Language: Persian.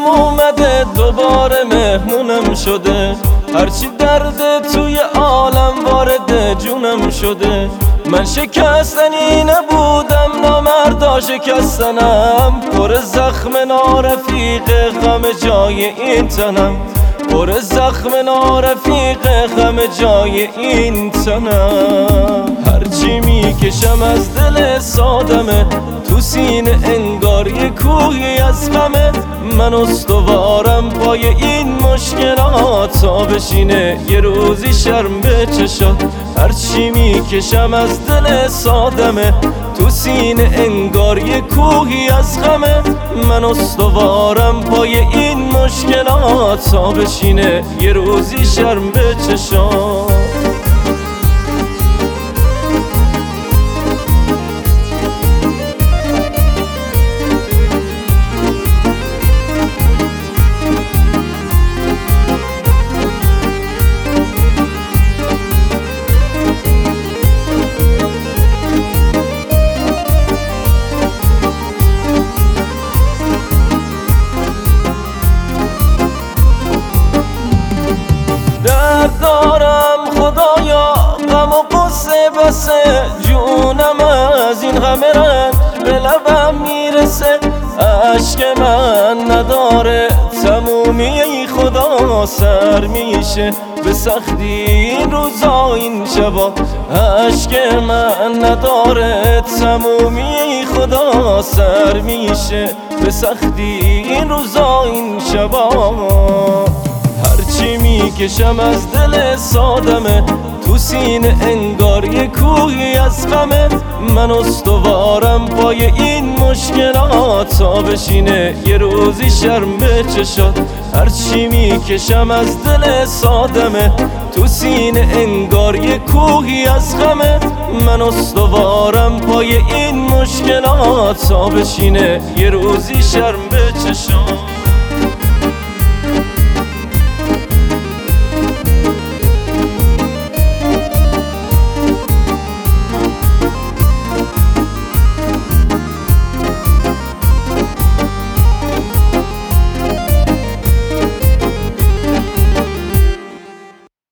دلم اومده دوباره مهمونم شده، هرچی درد توی عالم وارد جونم شده. من شکستنی نبودم، نامردا شکستنم، پر زخم نارفیق غم جای این تنم، پر زخم نارفیق غم جای این تنم. هرچی میکشم از دل سادمه، تو سینه انگار یه کوهی از غمه. من استوارم پای این مشکلات، تا بشینه یه روزی شرم به چشات. هرچی میکشم از دل سادمه، تو سینه انگار یه کوهی از غمه. من استوارم پای این مشکلات، تا بشینه یه روزی شرم به چشات. دارم خدایا غم و قصه بسه، جونم از این غم رنج به لبم میرسه. عشق من نداره تمومی، ای خدا سر میشه به سختی این روزا این شبا. عشق من نداره تمومی، ای خدا سر میشه به سختی این روزا این شبا. هرچی میکشم از دل سادمه، تو سینه انگار یه کوهی از غمه. من استوارم پای این مشکلات، تا بشینه یه روزی شرم به چشات. هرچی میکشم از دل سادمه، تو سینه انگار یه کوهی از غمه. من استوارم پای این مشکلات، تا بشینه یه روزی شرم به چشات.